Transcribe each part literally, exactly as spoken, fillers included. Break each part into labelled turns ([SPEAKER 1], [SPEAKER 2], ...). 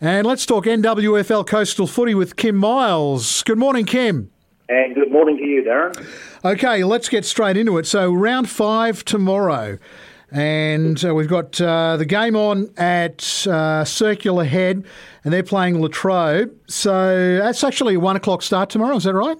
[SPEAKER 1] And let's talk N W F L Coastal Footy with Kim Miles. Good morning, Kim.
[SPEAKER 2] And good morning to you, Darren.
[SPEAKER 1] Okay, let's get straight into it. So round five tomorrow. And uh, we've got uh, the game on at uh, Circular Head, and they're playing Latrobe. So that's actually a one o'clock start tomorrow, is that right?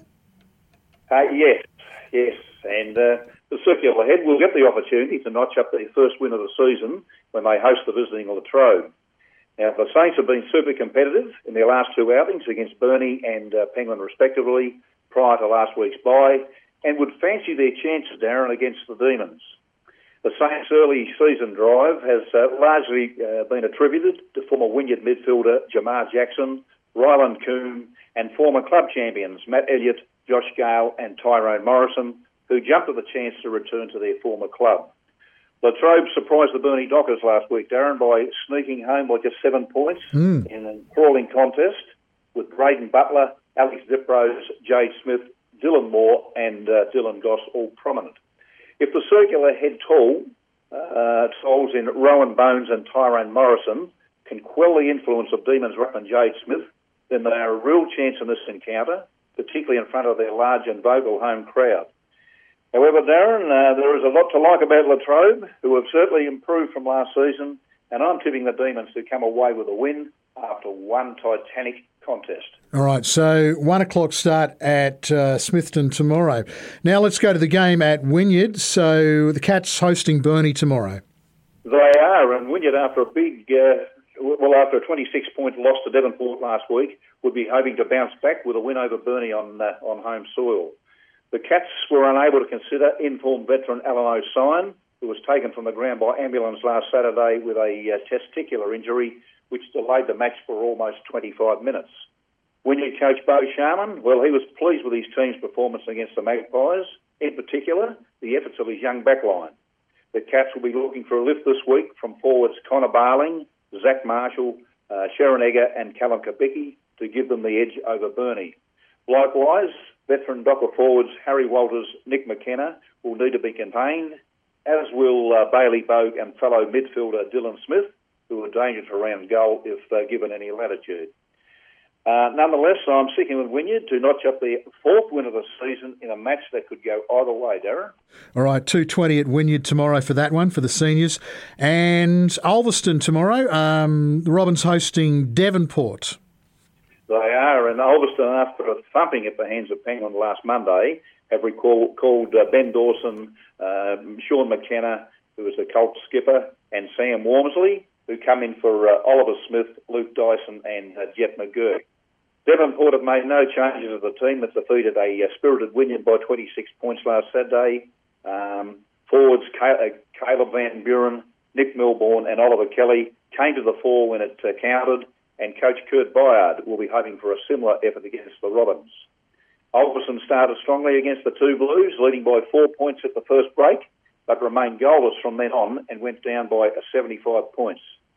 [SPEAKER 2] Uh, yes, yes. And uh, the Circular Head will get the opportunity to notch up their first win of the season when they host the visiting Latrobe. Now, the Saints have been super competitive in their last two outings against Burnie and uh, Penguin respectively prior to last week's bye, and would fancy their chances, Darren, against the Demons. The Saints' early season drive has uh, largely uh, been attributed to former Wynyard midfielder Jamar Jackson, Ryland Coombe, and former club champions Matt Elliott, Josh Gale and Tyrone Morrison, who jumped at the chance to return to their former club. Latrobe surprised the Burnie Dockers last week, Darren, by sneaking home by just seven points mm. in a crawling contest with Braden Butler, Alex Diprose, Jade Smith, Dylan Moore and uh, Dylan Goss all prominent. If the Circular Head tall, uh, tolls in Rowan Bones and Tyrone Morrison can quell the influence of Demons Rupp and Jade Smith, then they are a real chance in this encounter, particularly in front of their large and vocal home crowd. However, Darren, uh, there is a lot to like about Latrobe, who have certainly improved from last season, and I'm tipping the Demons to come away with a win after one titanic contest.
[SPEAKER 1] All right, so one o'clock start at uh, Smithton tomorrow. Now let's go to the game at Wynyard. So the Cats hosting Burnie tomorrow.
[SPEAKER 2] They are, and Wynyard, after a big, uh, well, after a twenty-six point loss to Devonport last week, would be hoping to bounce back with a win over Burnie on uh, on home soil. The Cats were unable to consider informed veteran Alan O'Sine, who was taken from the ground by ambulance last Saturday with a uh, testicular injury, which delayed the match for almost twenty-five minutes. Wynyard coach Bo Sharman, well, he was pleased with his team's performance against the Magpies, in particular, the efforts of his young backline. The Cats will be looking for a lift this week from forwards Connor Barling, Zach Marshall, uh, Sharon Egger and Callum Kabicki to give them the edge over Burnie. Likewise, veteran Docker forwards Harry Walters, Nick McKenna will need to be contained, as will uh, Bailey Bogue and fellow midfielder Dylan Smith, who are dangerous around goal if uh, given any latitude. Uh, nonetheless, I'm sticking with Wynyard to notch up their fourth win of the season in a match that could go either way, Darren.
[SPEAKER 1] All right, two twenty at Wynyard tomorrow for that one, for the seniors. And Ulverston tomorrow, um, the Robins hosting Devonport.
[SPEAKER 2] They are, and Ulverston, after a thumping at the hands of Penguin last Monday, have recall, called uh, Ben Dawson, uh, Sean McKenna, who was the Colts skipper, and Sam Wormsley, who come in for uh, Oliver Smith, Luke Dyson and uh, Jet McGurk. Devonport have made no changes to the team that defeated a uh, spirited Wynyard by twenty-six points last Saturday. Um, forwards Caleb Van Buren, Nick Milbourne and Oliver Kelly came to the fore when it uh, counted, and coach Kurt Byard will be hoping for a similar effort against the Robins. Ulverston started strongly against the two Blues, leading by four points at the first break, but remained goalless from then on and went down by seventy-five points.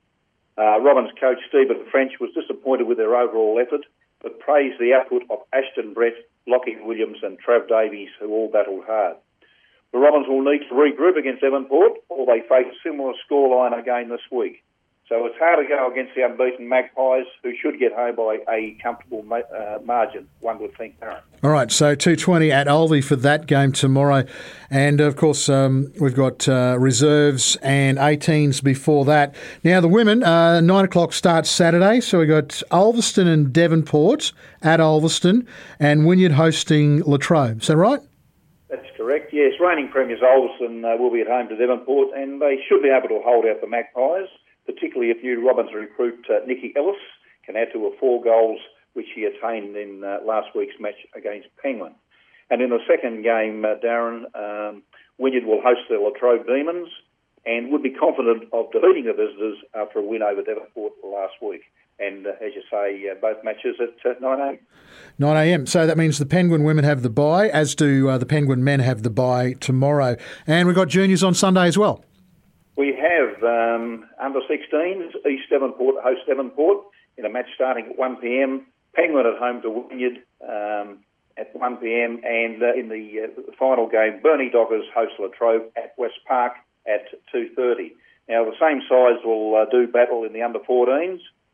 [SPEAKER 2] Uh, Robins coach Stephen French was disappointed with their overall effort, but praised the output of Ashton Brett, Lockie Williams and Trav Davies, who all battled hard. The Robins will need to regroup against Devonport, or they face a similar scoreline again this week. So it's hard to go against the unbeaten Magpies, who should get home by a comfortable ma- uh, margin, one would think, Darren.
[SPEAKER 1] All right, so two twenty at Ulvie for that game tomorrow. And, of course, um, we've got uh, reserves and eighteens before that. Now, the women, uh, nine o'clock starts Saturday. So we've got Ulverston and Devonport at Ulverston and Wynyard hosting Latrobe. Is that right?
[SPEAKER 2] That's correct, yes. Reigning premiers Ulverston uh, will be at home to Devonport, and they should be able to hold out the Magpies, particularly if new Robins recruit uh, Nicky Ellis can add to a four goals which he attained in uh, last week's match against Penguin. And in the second game, uh, Darren, um, Wynyard will host the Latrobe Demons and would be confident of defeating the visitors after a win over Devonport last week. And uh, as you say, uh, both matches at uh, nine a.m.
[SPEAKER 1] nine a.m. So that means the Penguin women have the bye, as do uh, the Penguin men have the bye tomorrow. And we've got juniors on Sunday as well.
[SPEAKER 2] We have um, under sixteens, East Devonport host Devonport in a match starting at one p.m. Penguin at home to Wynyard um, at one p.m. and uh, in the uh, final game, Burnie Dockers host Latrobe at West Park at two thirty. Now, the same sides will uh, do battle in the under fourteens.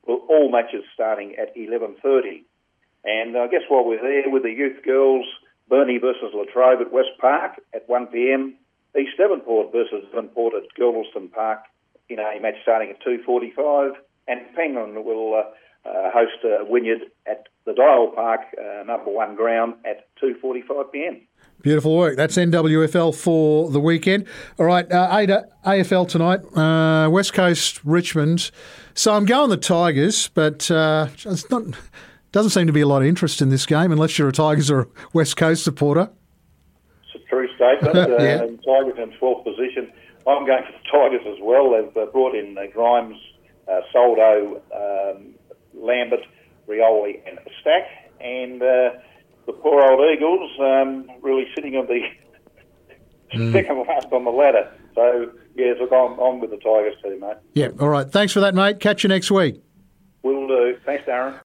[SPEAKER 2] Well, all matches starting at eleven thirty. And I guess while we're there with the youth girls, Burnie versus Latrobe at West Park at one p.m. East Devonport versus Devonport at Galveston Park in a match starting at two forty-five. And Penguin will uh, uh, host uh, Wynyard at the Dial Park, uh, number one ground, at two forty-five p.m.
[SPEAKER 1] Beautiful work. That's N W F L for the weekend. All right, uh, Ada, A F L tonight, uh, West Coast, Richmond. So I'm going the Tigers, but uh, it's not doesn't seem to be a lot of interest in this game unless you're a Tigers or a West Coast supporter.
[SPEAKER 2] It's a true statement. uh,
[SPEAKER 1] yeah.
[SPEAKER 2] Tigers in twelfth position. I'm going for the Tigers as well. They've uh, brought in uh, Grimes, uh, Soldo, um, Lambert, Rioli and Stack. And uh, the poor old Eagles um, really sitting on the mm. second last on the ladder. So, yes, look, I'm, I'm with the Tigers too, mate.
[SPEAKER 1] Yeah, all right. Thanks for that, mate. Catch you next week.
[SPEAKER 2] Will do. Thanks, Darren.